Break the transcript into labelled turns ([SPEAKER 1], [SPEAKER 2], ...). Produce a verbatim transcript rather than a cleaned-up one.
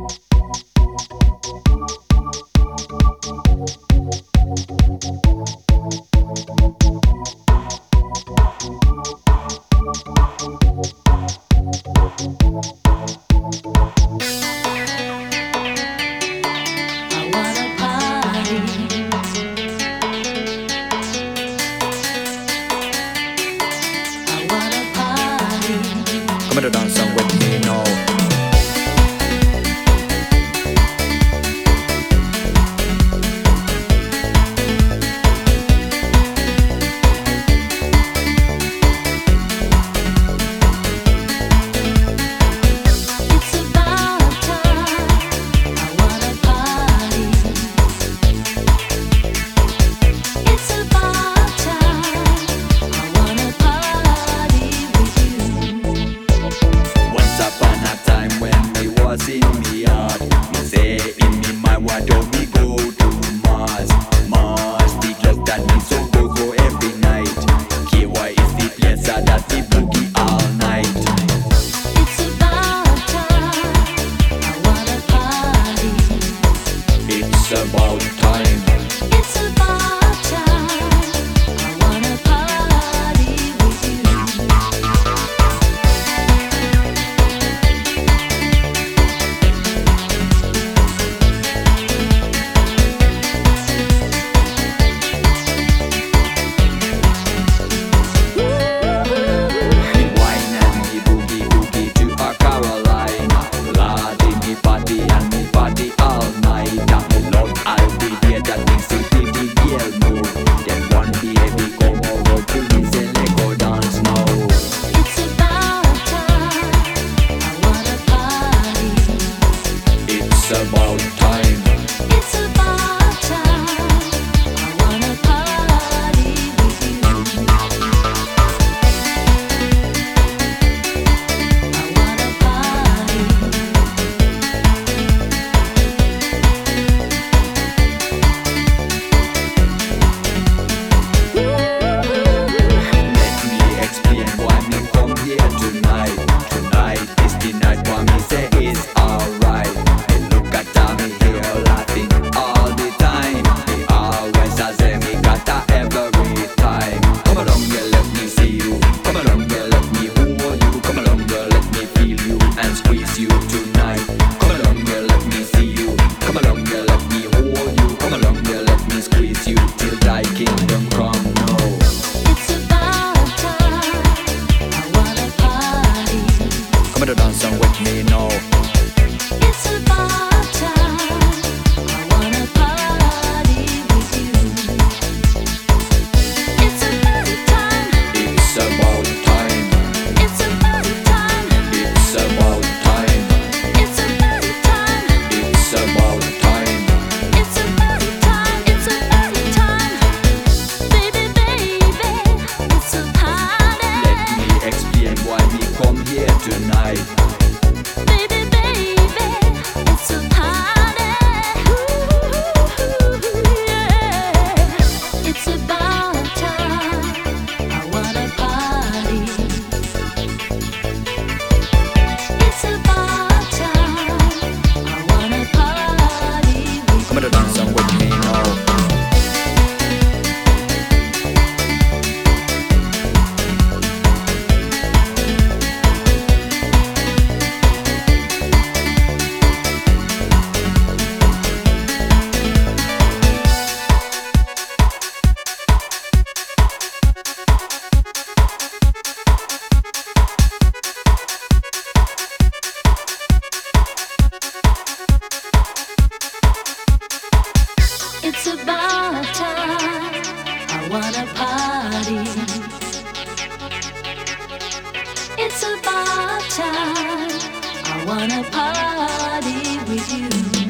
[SPEAKER 1] Come to dance with me now.
[SPEAKER 2] In me heart, me say in me mind, why don't we go to Mars? Mars, the club that me so go go every night. K Y is the place that we boogie all night.
[SPEAKER 3] It's about time, I wanna party.
[SPEAKER 2] It's about time.
[SPEAKER 3] It's about time, I wanna party with you.
[SPEAKER 2] It's about time.
[SPEAKER 3] It's about time, I wanna party with you. I wanna party.
[SPEAKER 2] Let me explain why me come here tonight. Tonight is the night why me say it's alright. Look at me here laughing all the time. Me always a say me got a every time. Come along, girl, let me see you. Come along, girl, let me hold you. Come along, girl, let me feel you and squeeze you tonight. Come along, girl, let me see you. Come along, girl, let me hold you. Come along, girl, let me squeeze you till thy kingdom come now.
[SPEAKER 3] It's about time, I wanna party.
[SPEAKER 1] Come to dance with me now.
[SPEAKER 3] It's about time, I wanna party with you. It's about time,
[SPEAKER 2] It's about time.
[SPEAKER 3] it's about time,
[SPEAKER 2] It's about time.
[SPEAKER 3] it's about time,
[SPEAKER 2] It's about time.
[SPEAKER 3] it's about time, it's about time. Baby, baby, it's a party.
[SPEAKER 2] Let me explain why we come here tonight.
[SPEAKER 3] Baby, baby, it's a party. Ooh, yeah. It's about time, I wanna party. It's about time, I wanna party with
[SPEAKER 1] Come to dance with me now.
[SPEAKER 3] It's about time, I wanna party. It's about time, I wanna party with you.